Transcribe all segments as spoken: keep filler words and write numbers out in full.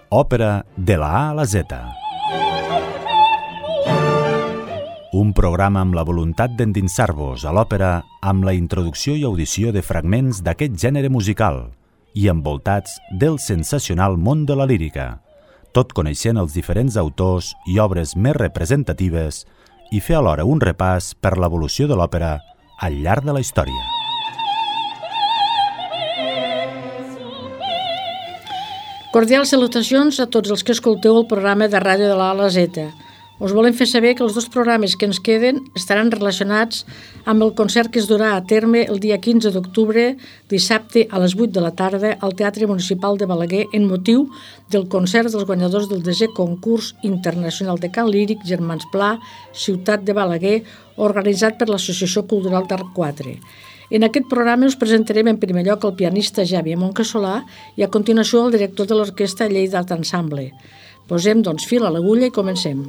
Òpera de la A a la Z. Un programa amb la voluntat d'endinsar-vos a l'òpera amb la introducció i audició de fragments d'aquest gènere musical i envoltats del sensacional món de la lírica, tot coneixent els diferents autors i obres més representatives i fer alhora un repàs per l'evolució de l'òpera al llarg de la història. Cordials salutacions a tots els que escolteu el programa de ràdio de la A a la Z. Us volem fer saber que els dos programes que ens queden estaran relacionats amb el concert que es durà a terme el dia quinze d'octubre, dissabte a les vuit de la tarda, al Teatre Municipal de Balaguer en motiu del concert dels guanyadors del desè concurs internacional de cant líric Germans Pla, Ciutat de Balaguer, organitzat per l'Associació Cultural d'Arc quatre. En aquest programa us presentarem en primer lloc el pianista Xavier Moncassolà i a continuació el director de l'orquestra Lleida Art Ensemble. Posem, doncs, fil a l'agulla i comencem.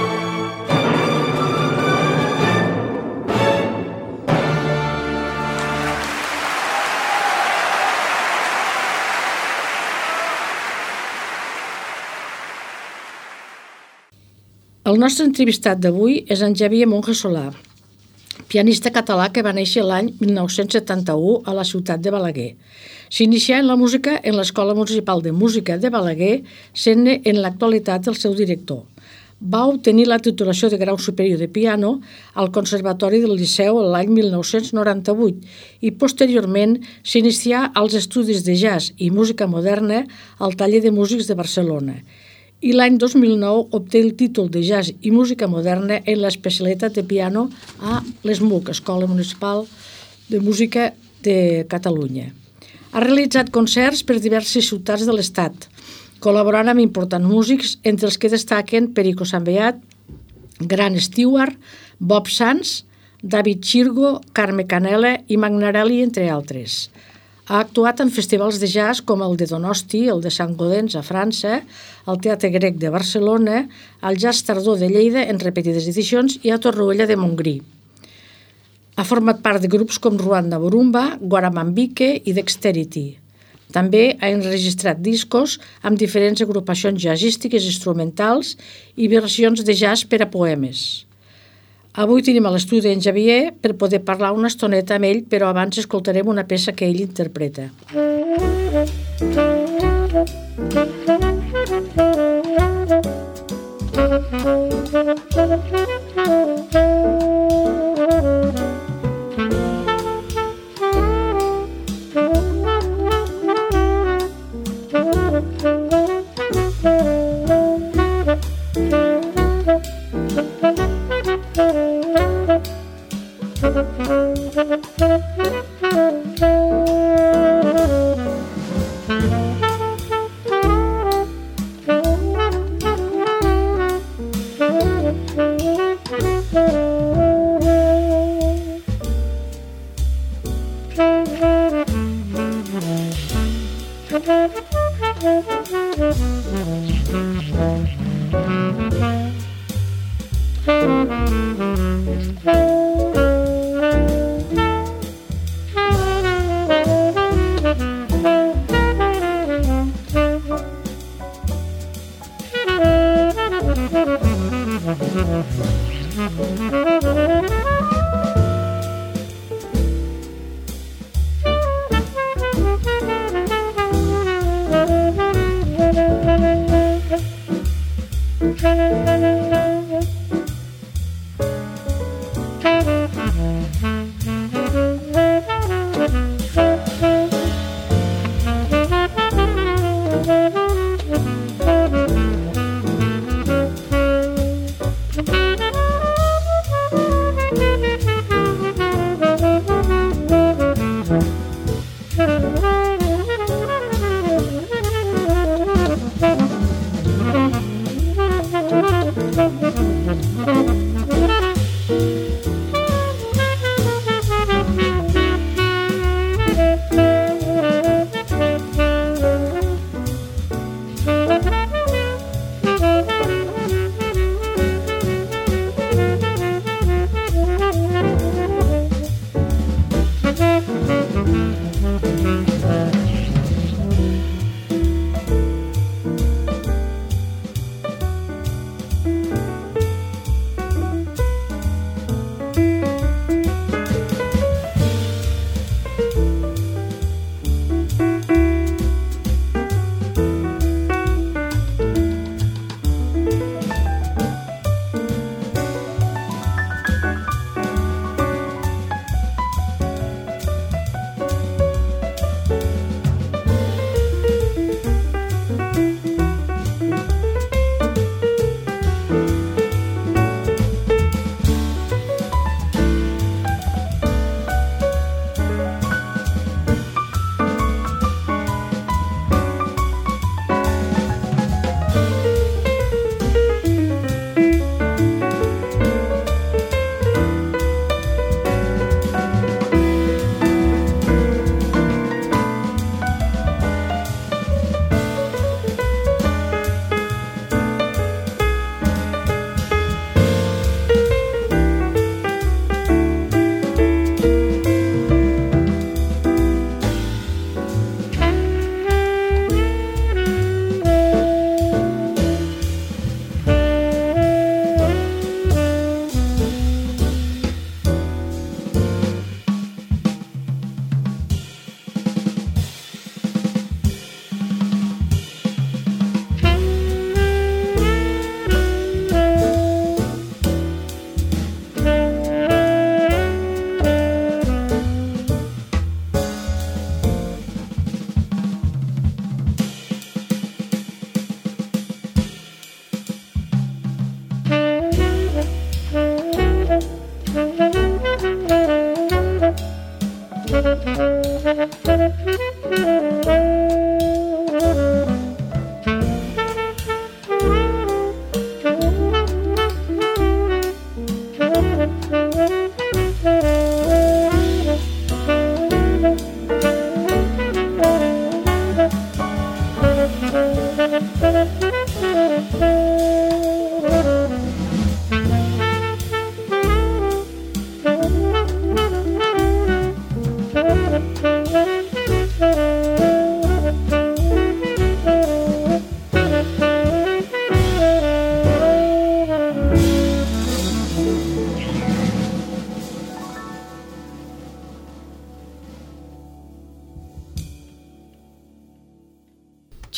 El nostre entrevistat d'avui és en Xavier Moncassolà, pianista català que va néixer l'any mil nou-cents setanta-u a la ciutat de Balaguer. S'inicià en la música en l'Escola Municipal de Música de Balaguer, sent-ne en l'actualitat el seu director. Va obtenir la titulació de grau superior de piano al Conservatori del Liceu l'any mil nou-cents noranta-vuit i posteriorment s'inicià als estudis de jazz i música moderna al Taller de Músics de Barcelona. I l'any dos mil nou obté el títol de jazz i música moderna en l'especialitat de piano a l'E S M U C, Escola Municipal de Música de Catalunya. Ha realitzat concerts per diverses ciutats de l'Estat, col·laborant amb importants músics, entre els que destaquen Perico Sambeat, Grant Stewart, Bob Sands, David Chirgo, Carme Canela i Magnarelli, entre altres. Ha actuat en festivals de jazz com el de Donosti, el de Sant Gaudens a França, el Teatre Grec de Barcelona, el Jazz Tardor de Lleida en repetides edicions i a Torroella de Montgrí. Ha format part de grups com Ruanda Burumba, Guaramambique i Dexterity. També ha enregistrat discos amb diferents agrupacions jazzístiques instrumentals i versions de jazz per a poemes. Avui tenim a l'estudi en Xavier per poder parlar una estoneta amb ell, però abans escoltarem una peça que ell interpreta.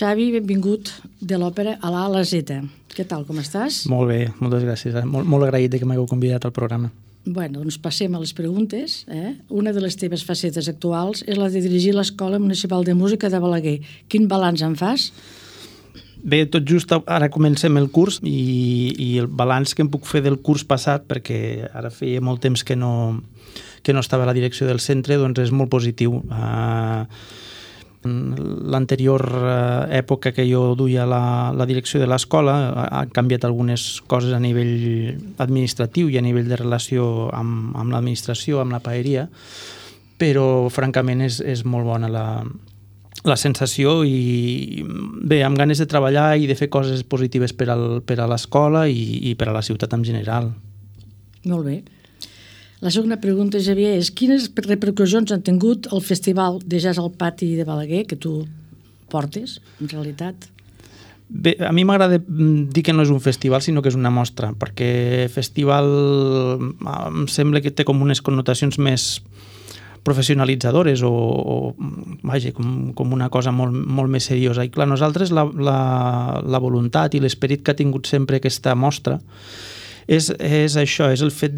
Xavi, benvingut de l'òpera a la A la Z. Què tal, com estàs? Molt bé, moltes gràcies. Molt, molt agraït que m'hagueu convidat al programa. Bueno, doncs passem a les preguntes. Eh? Una de les teves facetes actuals és la de dirigir l'Escola Municipal de Música de Balaguer. Quin balanç en fas? Bé, tot just ara comencem el curs i, i el balanç que em puc fer del curs passat, perquè ara feia molt temps que no, que no estava a la direcció del centre, doncs és molt positiu. Uh, L'anterior època que jo duia la, la direcció de l'escola han canviat algunes coses a nivell administratiu i a nivell de relació amb, amb l'administració, amb la paeria, però francament és, és molt bona la, la sensació i bé, amb ganes de treballar i de fer coses positives per, al, per a l'escola i, i per a la ciutat en general. Molt bé. La segona pregunta, Xavier, és quines repercussions han tingut el Festival de Jazz al Pati de Balaguer, que tu portes, en realitat? Bé, a mi m'agrada dir que no és un festival, sinó que és una mostra, perquè festival em sembla que té com unes connotacions més professionalitzadores o, o vaja, com, com una cosa molt, molt més seriosa. I clar, nosaltres la, la, la voluntat i l'esperit que ha tingut sempre aquesta mostra És, és això, és el fet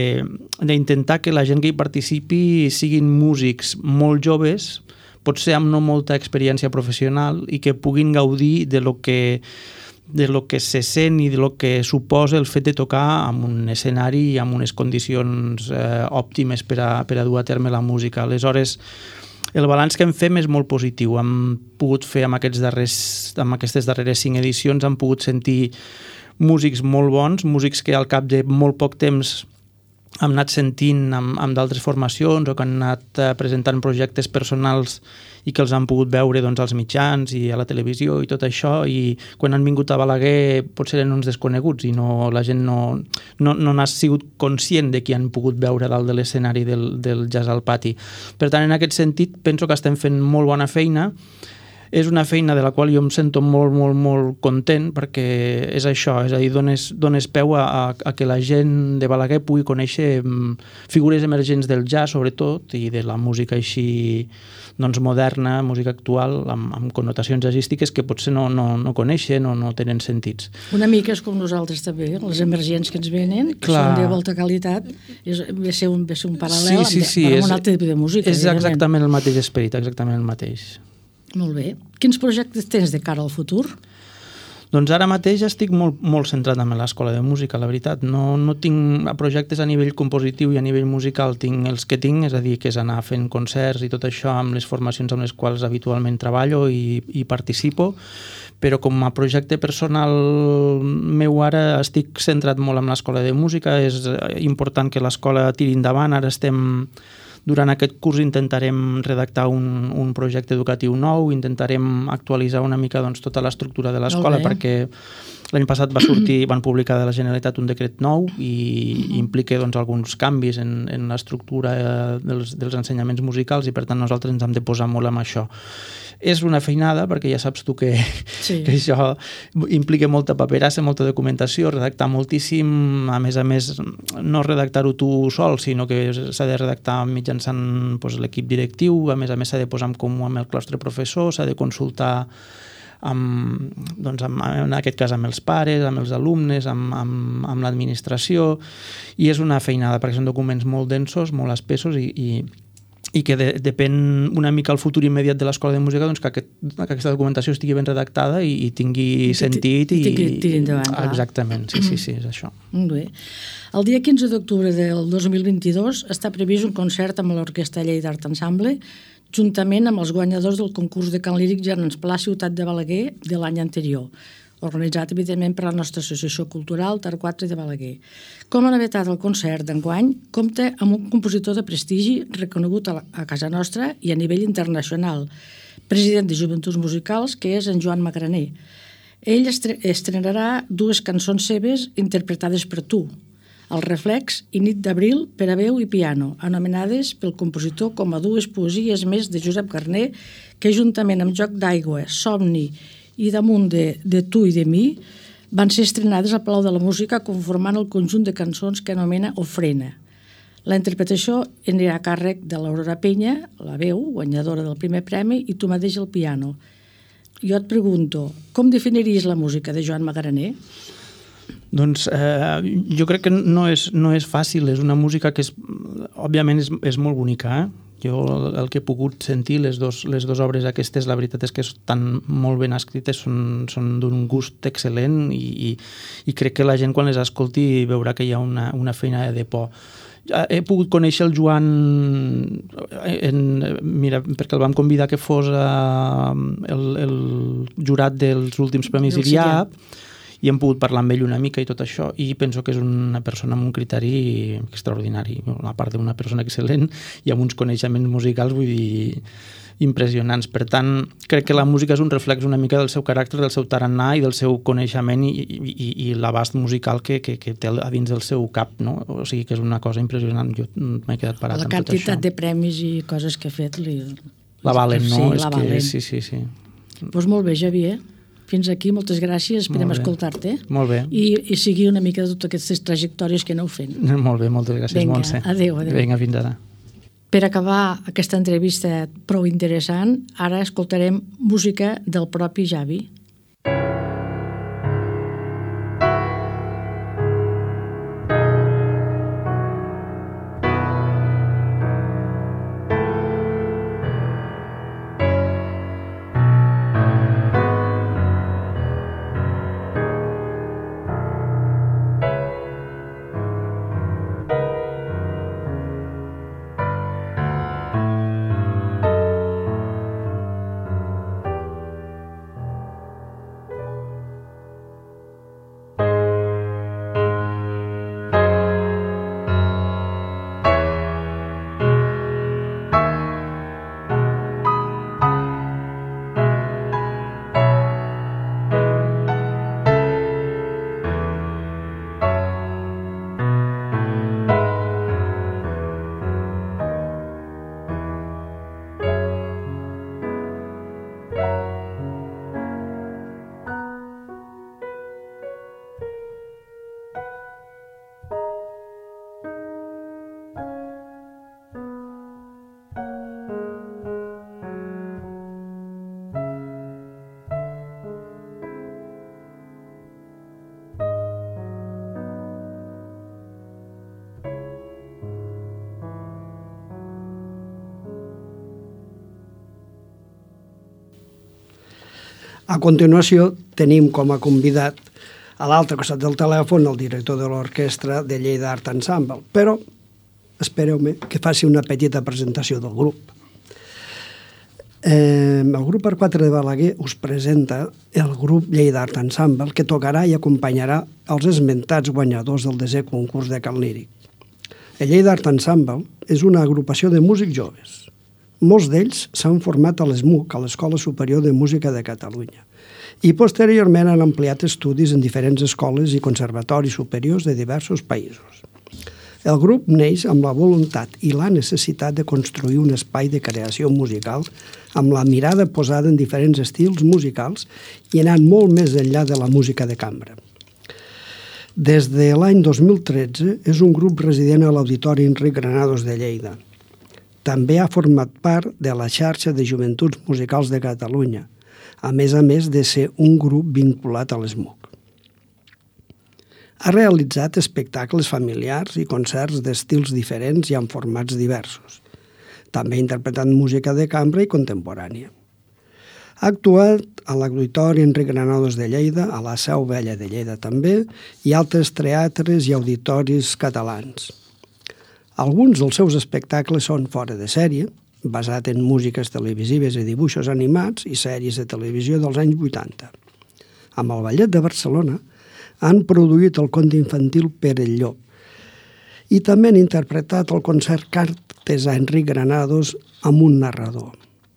d'intentar que la gent que hi participi siguin músics molt joves, potser amb no molta experiència professional i que puguin gaudir de lo que, de lo que se sent i de lo que suposa el fet de tocar en un escenari i amb unes condicions eh, òptimes per a, per a dur a terme la música. Aleshores, el balanç que en fem és molt positiu. Hem pogut fer amb, aquests darrers, amb aquestes darreres cinc edicions, hem pogut sentir músics molt bons, músics que al cap de molt poc temps hem anat sentint amb, amb d'altres formacions o que han anat eh, presentant projectes personals i que els han pogut veure doncs, als mitjans i a la televisió i tot això, i quan han vingut a Balaguer potser eren uns desconeguts i no, la gent no, no, no n'ha sigut conscient de qui han pogut veure dalt de l'escenari del, del Jazz al Pati. Per tant, en aquest sentit, penso que estem fent molt bona feina. És una feina de la qual jo em sento molt, molt, molt content, perquè és això, és a dir, dones, dones peu a, a, a que la gent de Balaguer pugui conèixer figures emergents del jazz, sobretot, i de la música així doncs, moderna, música actual, amb, amb connotacions jazzístiques que potser no, no, no coneixen o no tenen sentits. Una mica és com nosaltres també, les emergents que ens venen, que Clar. Són de molta qualitat, és, ve, ser un, ve ser un paral·lel sí, sí, sí, amb, amb és, un altre tipus de música. És exactament el mateix esperit, exactament el mateix. Molt bé. Quins projectes tens de cara al futur? Doncs ara mateix estic molt, molt centrat en l'escola de música, la veritat. No, no tinc projectes a nivell compositiu i a nivell musical, tinc els que tinc, és a dir, que és anar fent concerts i tot això amb les formacions amb les quals habitualment treballo i, i participo, però com a projecte personal meu ara estic centrat molt en l'escola de música. És important que l'escola tiri endavant. Ara estem... Durant aquest curs intentarem redactar un, un projecte educatiu nou, intentarem actualitzar una mica doncs, tota l'estructura de l'escola, perquè l'any passat va sortir, van publicar de la Generalitat un decret nou i uh-huh. implica doncs, alguns canvis en, en l'estructura dels, dels ensenyaments musicals i per tant nosaltres ens hem de posar molt amb això. És una feinada, perquè ja saps tu que, sí. que això implica molta paperassa, molta documentació, redactar moltíssim, a més a més no redactar-ho tu sol, sinó que s'ha de redactar mitjançant doncs, l'equip directiu, a més a més s'ha de posar en comú amb el claustre professor, s'ha de consultar amb, doncs, amb, en aquest cas amb els pares, amb els alumnes, amb, amb, amb l'administració, i és una feinada perquè són documents molt densos, molt espessos i, i i que de, depèn una mica el futur immediat de l'escola de música, doncs que, aquest, que aquesta documentació estigui ben redactada i, i tingui sentit. I tingui endavant. Exactament, sí, sí, sí, és això. Molt bé. El dia quinze d'octubre del dos mil vint-i-dos està previst un concert amb l'Orquestra Lleida Art Ensemble, juntament amb els guanyadors del concurs de cant líric Germans Pla Ciutat de Balaguer de l'any anterior, organitzat, evidentment, per la nostra Associació Cultural Tarquatre de Balaguer. Com a novetat, el concert d'enguany compta amb un compositor de prestigi reconegut a, la, a casa nostra i a nivell internacional, president de Joventuts Musicals, que és en Joan Magraner. Ell estre, estrenarà dues cançons seves interpretades per tu, El reflex i Nit d'abril per a veu i piano, anomenades pel compositor com a dues poesies més de Josep Garner, que juntament amb Joc d'aigua, Somni i Damunt de, de tu i de mi van ser estrenades al Palau de la Música conformant el conjunt de cançons que anomena Ofrena. La interpretació anirà a càrrec de l'Aurora Penya, la veu, guanyadora del primer premi, i tu mateix el piano. jo et pregunto, com definiries la música de Joan Magraner? Doncs eh, jo crec que no és, no és fàcil, és una música que és, òbviament és, és molt bonica, eh? Jo el que he pogut sentir, les dos, les dues obres aquestes, la veritat és que estan molt ben escrites, són, són d'un gust excel·lent i, i, i crec que la gent quan les escolti veurà que hi ha una, una feina de por. He pogut conèixer el Joan en, mira, perquè el vam convidar que fos uh, el, el jurat dels últims Premis I R I A P i hem pogut parlar amb ell una mica i tot això, i penso que és una persona amb un criteri extraordinari, a part d'una persona excel·lent i amb uns coneixements musicals, vull dir, impressionants. Per tant, crec que la música és un reflex una mica del seu caràcter, del seu tarannà i del seu coneixement i, i, i l'abast musical que, que, que té a dins del seu cap, no? O sigui que és una cosa impressionant. Jo m'he quedat parat amb tot això. La quantitat de premis i coses que ha fet li... la valen, no? Sí, és la que, valen. sí, sí, sí. Doncs molt bé, Xavier. Fins aquí, moltes gràcies, esperem escoltar-te. Molt bé. I, i seguir una mica de totes aquestes trajectòries que aneu fent. Molt bé, moltes gràcies, Vinga, Montse. adéu, adéu. Vinga, fins ara. Per acabar aquesta entrevista prou interessant, ara escoltarem música del propi Javi. A continuació, tenim com a convidat a l'altre costat del telèfon el director de l'orquestra de Lleida Art Ensemble, però espereu-me que faci una petita presentació del grup. Eh, el grup per quatre de Balaguer us presenta el grup Lleida Art Ensemble, que tocarà i acompanyarà els esmentats guanyadors del desè concurs de cant líric. El Lleida Art Ensemble és una agrupació de músics joves. Molts d'ells s'han format a l'E S M U C, a l'Escola Superior de Música de Catalunya, i posteriorment han ampliat estudis en diferents escoles i conservatoris superiors de diversos països. El grup neix amb la voluntat i la necessitat de construir un espai de creació musical amb la mirada posada en diferents estils musicals i anant molt més enllà de la música de cambra. Des de l'any dos mil tretze és un grup resident a l'Auditori Enric Granados de Lleida. També ha format part de la xarxa de Joventuts Musicals de Catalunya, a més a més de ser un grup vinculat a l'E S M U C. Ha realitzat espectacles familiars i concerts d'estils diferents i en formats diversos. També ha interpretat música de cambra i contemporània. Ha actuat a l'Auditori Enric Granados de Lleida, a la Seu Vella de Lleida també, i altres teatres i auditoris catalans. Alguns dels seus espectacles són fora de sèrie, basat en músiques televisives i dibuixos animats i sèries de televisió dels anys vuitanta. Amb el Ballet de Barcelona han produït el conte infantil Per el llop i també han interpretat el concert Cartes a Enric Granados amb un narrador.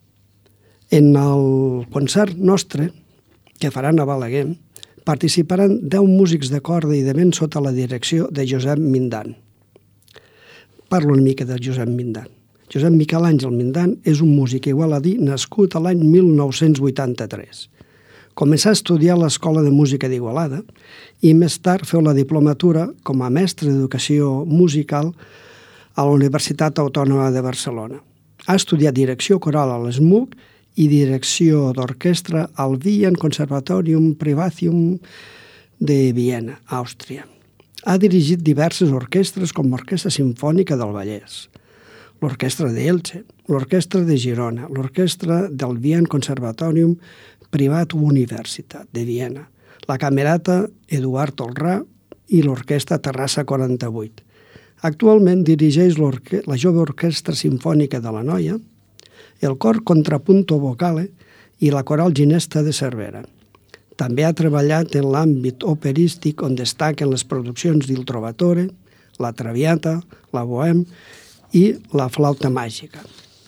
En el concert nostre, que faran a Balaguer, participaran deu músics de corda i de vent sota la direcció de Josep Mindan. Parlo una mica de Josep Mindan. Josep Miquel Àngel Mindan és un músic igualadí nascut a l'any mil nou-cents vuitanta-tres. Començà a estudiar a l'Escola de Música d'Igualada i més tard feu la diplomatura com a mestre d'educació musical a la Universitat Autònoma de Barcelona. Ha estudiat direcció coral a l'E S M U C i direcció d'orquestra al Wien Conservatorium Privatum de Viena, Àustria. Ha dirigit diverses orquestres com l'Orquestra Simfònica del Vallès, l'Orquestra d'Elche, l'Orquestra de Girona, l'Orquestra del Wien Conservatorium Privatum Universitat de Viena, la Camerata Eduard Tolrà i l'Orquestra Terrassa quaranta-vuit. Actualment dirigeix la Jove Orquestra Simfònica de la Noia, el Cor Contrapunto Vocale i la Coral Ginesta de Cervera. També ha treballat en l'àmbit operístic on destaquen les produccions d'Il Trovatore, la Traviata, la Bohème i la Flauta Màgica.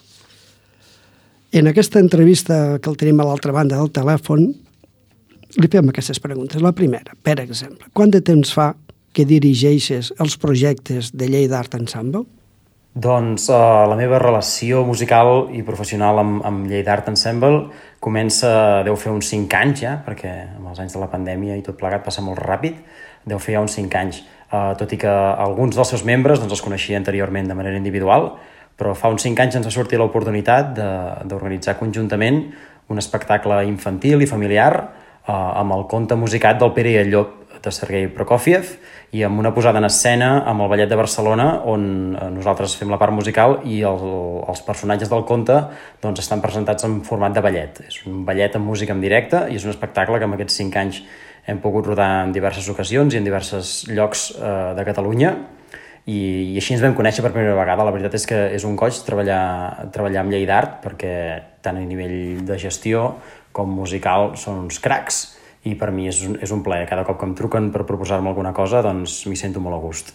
En aquesta entrevista que el tenim a l'altra banda del telèfon, li fem aquestes preguntes. La primera, per exemple, quant de temps fa que dirigeixes els projectes de Lleida Art Ensemble? Doncs uh, la meva relació musical i professional amb, amb Lleida Art Ensemble comença, deu fer uns cinc anys ja, perquè amb els anys de la pandèmia i tot plegat passa molt ràpid, deu fer ja uns cinc anys, uh, tot i que alguns dels seus membres doncs, els coneixia anteriorment de manera individual, però fa uns cinc anys ens ha sortit l'oportunitat d'organitzar conjuntament un espectacle infantil i familiar uh, amb el conte musicat del Pere i el Llop de Sergei Prokofiev i amb una posada en escena amb el Ballet de Barcelona on nosaltres fem la part musical i el, els personatges del conte doncs, estan presentats en format de ballet. És un ballet amb música en directe i és un espectacle que en aquests cinc anys hem pogut rodar en diverses ocasions i en diversos llocs eh, de Catalunya i, i així ens vam conèixer per primera vegada. La veritat és que és un goig treballar, treballar amb Lleida Art perquè tant a nivell de gestió com musical són uns cracs i per mi és un, és un plaer. Cada cop que em truquen per proposar-me alguna cosa, doncs m'hi sento molt a gust.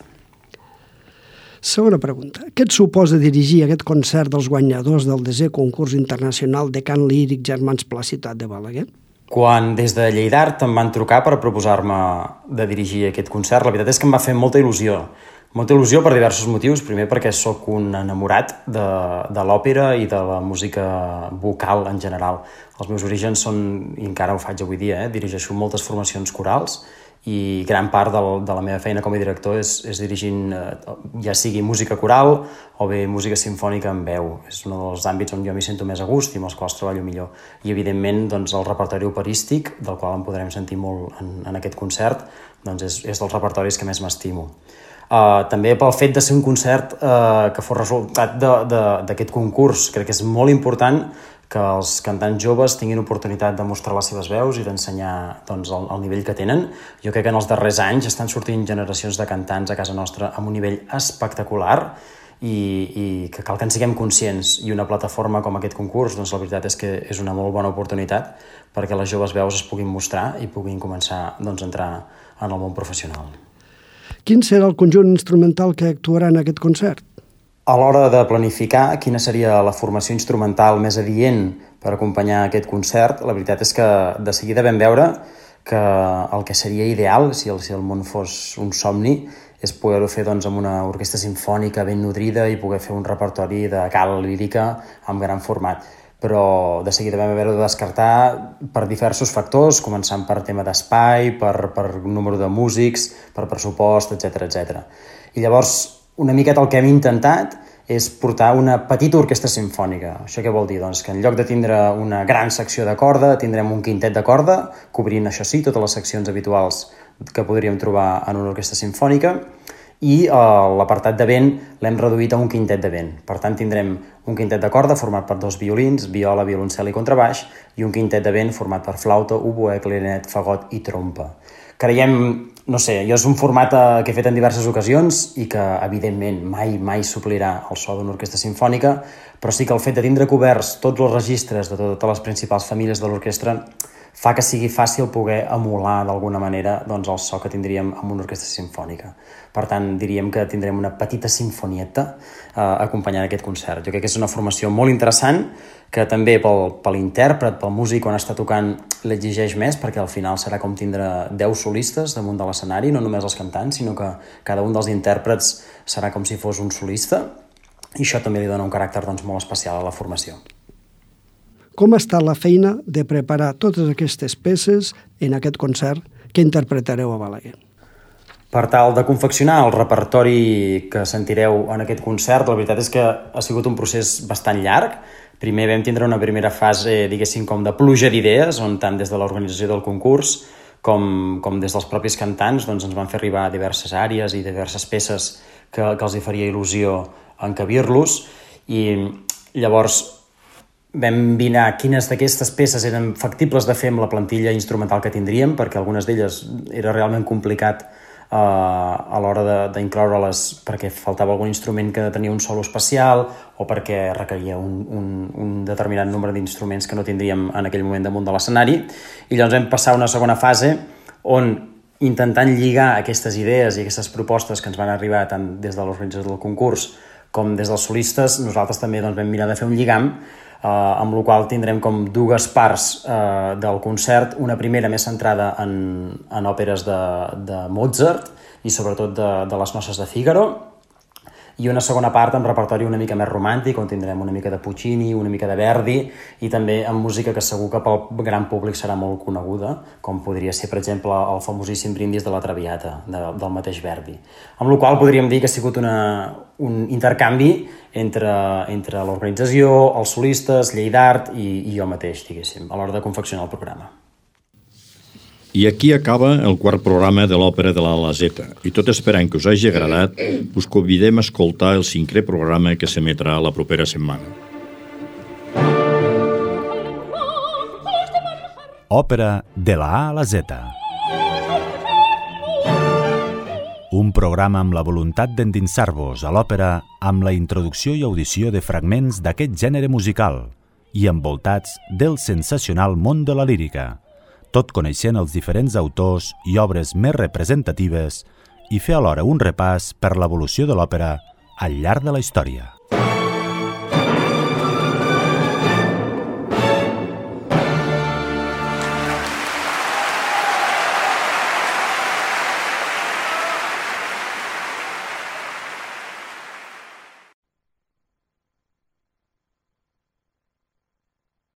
Segona pregunta. Què et suposa dirigir aquest concert dels guanyadors del desè concurs internacional de cant líric Germans Pla Ciutat de Balaguer? Quan des de Lleida Art em van trucar per proposar-me de dirigir aquest concert, la veritat és que em va fer molta il·lusió. Molta il·lusió per diversos motius. Primer perquè sóc un enamorat de, de l'òpera i de la música vocal en general. Els meus orígens són, i encara ho faig avui dia, eh? dirigeixo moltes formacions corals i gran part del, de la meva feina com a director és, és dirigint eh, ja sigui música coral o bé música simfònica en veu. És un dels àmbits on jo m'hi sento més a gust i amb els quals treballo millor. I evidentment doncs, el repertori operístic, del qual en podrem sentir molt en, en aquest concert, doncs és, és dels repertoris que més m'estimo. Uh, també pel fet de ser un concert uh, que fos resultat d'aquest concurs. Crec que és molt important que els cantants joves tinguin oportunitat de mostrar les seves veus i d'ensenyar doncs, el, el nivell que tenen. Jo crec que en els darrers anys estan sortint generacions de cantants a casa nostra amb un nivell espectacular i, i que cal que en siguem conscients. I una plataforma com aquest concurs, doncs la veritat és que és una molt bona oportunitat perquè les joves veus es puguin mostrar i puguin començar doncs, a entrar en el món professional. Quin serà el conjunt instrumental que actuarà en aquest concert? A l'hora de planificar quina seria la formació instrumental més adient per acompanyar aquest concert, la veritat és que de seguida vam veure que el que seria ideal, si el, si el món fos un somni, és poder-ho fer doncs, amb una orquestra simfònica ben nodrida i poder fer un repertori de cal lírica amb gran format. Però de seguida vam haver de descartar per diversos factors, començant per tema d'espai, per, per número de músics, per pressupost, etcètera, etcètera. I llavors, una miqueta el que hem intentat és portar una petita orquestra simfònica. Això què vol dir? Doncs que en lloc de tindre una gran secció de corda, tindrem un quintet de corda, cobrint, això sí, totes les seccions habituals que podríem trobar en una orquestra simfònica, i eh, l'apartat de vent l'hem reduït a un quintet de vent. Per tant, tindrem un quintet de corda format per dos violins, viola, violoncel i contrabaix, i un quintet de vent format per flauta, oboè, clarinet, fagot i trompa. Creiem, no sé, jo és un format eh, que he fet en diverses ocasions i que, evidentment, mai, mai suplirà el so d'una orquestra simfònica, però sí que el fet de tindre coberts tots els registres de totes les principals famílies de l'orquestra fa que sigui fàcil poder emular d'alguna manera doncs, el so que tindríem amb una orquestra simfònica. Per tant, diríem que tindrem una petita sinfonieta eh, acompanyant aquest concert. Jo crec que és una formació molt interessant que també pel, per l'intèrpret, pel músic quan està tocant l'exigeix més, perquè al final serà com tindre deu solistes damunt de l'escenari, no només els cantants, sinó que cada un dels intèrprets serà com si fos un solista, i això també li dona un caràcter doncs, molt especial a la formació. Com està la feina de preparar totes aquestes peces en aquest concert que interpretareu a Balaguer? Per tal de confeccionar el repertori que sentireu en aquest concert, la veritat és que ha sigut un procés bastant llarg, Primer vam tindre una primera fase, diguéssim, com de pluja d'idees, on tant des de l'organització del concurs com, com des dels propis cantants doncs, ens van fer arribar diverses àrees i diverses peces que, que els hi faria il·lusió encabir-los, i llavors vam mirar quines d'aquestes peces eren factibles de fer amb la plantilla instrumental que tindríem, perquè algunes d'elles era realment complicat uh, a l'hora d'incloure-les perquè faltava algun instrument que tenia un solo especial o perquè requeria un, un, un determinat nombre d'instruments que no tindríem en aquell moment damunt de l'escenari. I llavors vam passar a una segona fase on, intentant lligar aquestes idees i aquestes propostes que ens van arribar tant des de l'organització del concurs com des dels solistes, nosaltres també doncs, vam mirar de fer un lligam, eh, amb la qual tindrem com dues parts eh, del concert, una primera més centrada en, en òperes de, de Mozart i sobretot de, de les noces de Fígaro, i una segona part amb repertori una mica més romàntic, on tindrem una mica de Puccini, una mica de Verdi, i també amb música que segur que pel gran públic serà molt coneguda, com podria ser, per exemple, el famosíssim Brindis de la Traviata, de, del mateix Verdi. Amb la qual podríem dir que ha sigut una, un intercanvi entre, entre l'organització, els solistes, Llei d'Art i, i jo mateix, diguéssim, a l'hora de confeccionar el programa. I aquí acaba el quart programa de l'Òpera de l'Ala Zeta. I tot esperant que us hagi agradat, us convidem a escoltar el cinquè programa que s'emetrà la propera setmana. Òpera de la A a la Z. Un programa amb la voluntat d'endinsar-vos a l'òpera amb la introducció i audició de fragments d'aquest gènere musical i envoltats del sensacional món de la lírica, tot coneixent els diferents autors i obres més representatives i fer alhora un repàs per l'evolució de l'òpera al llarg de la història.